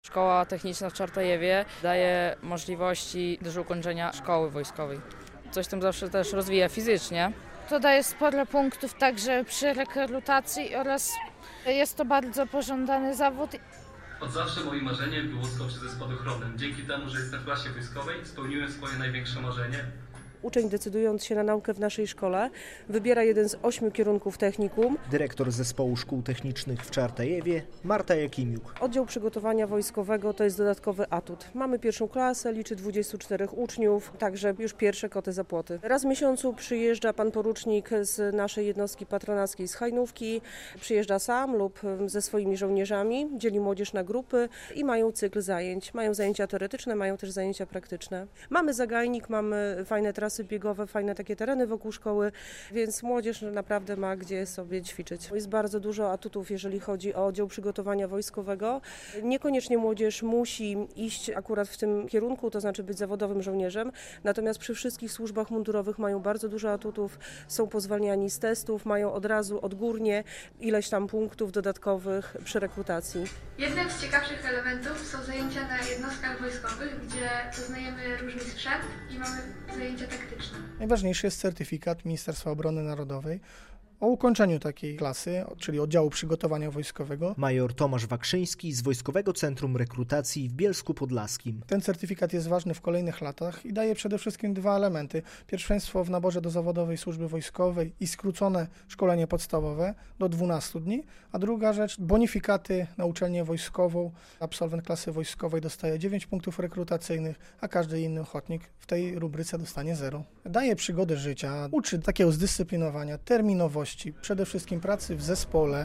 Szkoła Techniczna w Czartojewie daje możliwości do ukończenia szkoły wojskowej. Coś tam zawsze też rozwija fizycznie. To daje sporo punktów także przy rekrutacji oraz jest to bardzo pożądany zawód. Od zawsze moim marzeniem było skoczyć ze spadochronem. Dzięki temu, że jestem w klasie wojskowej, spełniłem swoje największe marzenie. Uczeń, decydując się na naukę w naszej szkole, wybiera jeden z 8 kierunków technikum. Dyrektor Zespołu Szkół Technicznych w Czartojewie, Marta Jakimiuk. Oddział Przygotowania Wojskowego to jest dodatkowy atut. Mamy pierwszą klasę, liczy 24 uczniów, także już pierwsze koty za płoty. Raz w miesiącu przyjeżdża pan porucznik z naszej jednostki patronackiej z Hajnówki. Przyjeżdża sam lub ze swoimi żołnierzami, dzieli młodzież na grupy i mają cykl zajęć. Mają zajęcia teoretyczne, mają też zajęcia praktyczne. Mamy zagajnik, mamy fajne trasy biegowe, fajne takie tereny wokół szkoły, więc młodzież naprawdę ma gdzie sobie ćwiczyć. Jest bardzo dużo atutów, jeżeli chodzi o oddział przygotowania wojskowego. Niekoniecznie młodzież musi iść akurat w tym kierunku, to znaczy być zawodowym żołnierzem, natomiast przy wszystkich służbach mundurowych mają bardzo dużo atutów, są pozwalniani z testów, mają od razu odgórnie ileś tam punktów dodatkowych przy rekrutacji. Jednym z ciekawszych elementów są zajęcia na jednostkach wojskowych, gdzie poznajemy różny sprzęt i mamy zajęcia taktyczne. Najważniejszy jest certyfikat Ministerstwa Obrony Narodowej o ukończeniu takiej klasy, czyli oddziału przygotowania wojskowego. Major Tomasz Wakrzyński z Wojskowego Centrum Rekrutacji w Bielsku Podlaskim. Ten certyfikat jest ważny w kolejnych latach i daje przede wszystkim dwa elementy. Pierwszeństwo w naborze do zawodowej służby wojskowej i skrócone szkolenie podstawowe do 12 dni, a druga rzecz, bonifikaty na uczelnię wojskową. Absolwent klasy wojskowej dostaje 9 punktów rekrutacyjnych, a każdy inny ochotnik w tej rubryce dostanie 0. Daje przygodę życia, uczy takiego zdyscyplinowania, terminowości, przede wszystkim pracy w zespole.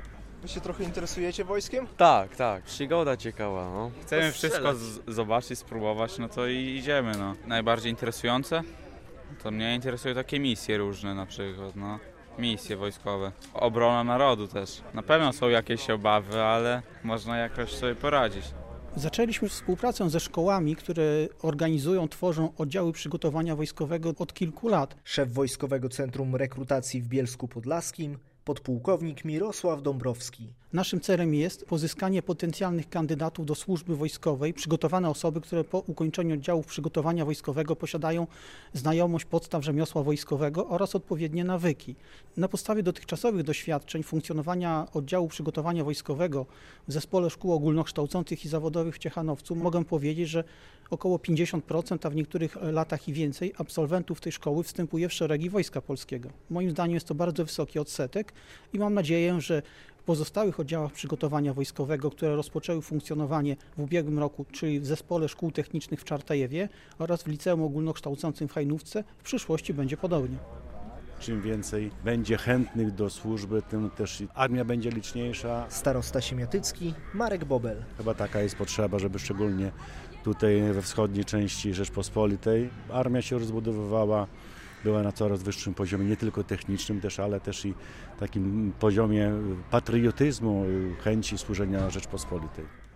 Wy się trochę interesujecie wojskiem? Tak. Przygoda ciekawa, no. Chcemy wszystko zobaczyć, spróbować, no to i idziemy, no. Najbardziej interesujące? To mnie interesują takie misje różne na przykład, no. Misje wojskowe. Obrona narodu też. Na pewno są jakieś obawy, ale można jakoś sobie poradzić. Zaczęliśmy współpracę ze szkołami, które organizują, tworzą oddziały przygotowania wojskowego od kilku lat. Szef Wojskowego Centrum Rekrutacji w Bielsku Podlaskim, podpułkownik Mirosław Dąbrowski. Naszym celem jest pozyskanie potencjalnych kandydatów do służby wojskowej, przygotowane osoby, które po ukończeniu oddziałów przygotowania wojskowego posiadają znajomość podstaw rzemiosła wojskowego oraz odpowiednie nawyki. Na podstawie dotychczasowych doświadczeń funkcjonowania oddziału przygotowania wojskowego w Zespole Szkół Ogólnokształcących i Zawodowych w Ciechanowcu mogę powiedzieć, że około 50%, a w niektórych latach i więcej, absolwentów tej szkoły wstępuje w szeregi Wojska Polskiego. Moim zdaniem jest to bardzo wysoki odsetek i mam nadzieję, że w pozostałych oddziałach przygotowania wojskowego, które rozpoczęły funkcjonowanie w ubiegłym roku, czyli w Zespole Szkół Technicznych w Czartojewie oraz w Liceum Ogólnokształcącym w Hajnówce, w przyszłości będzie podobnie. Czym więcej będzie chętnych do służby, tym też armia będzie liczniejsza. Starosta Siemiatycki, Marek Bobel. Chyba taka jest potrzeba, żeby szczególnie tutaj we wschodniej części Rzeczpospolitej armia się rozbudowywała, była na coraz wyższym poziomie, nie tylko technicznym też, ale też i takim poziomie patriotyzmu, chęci służenia Rzeczpospolitej.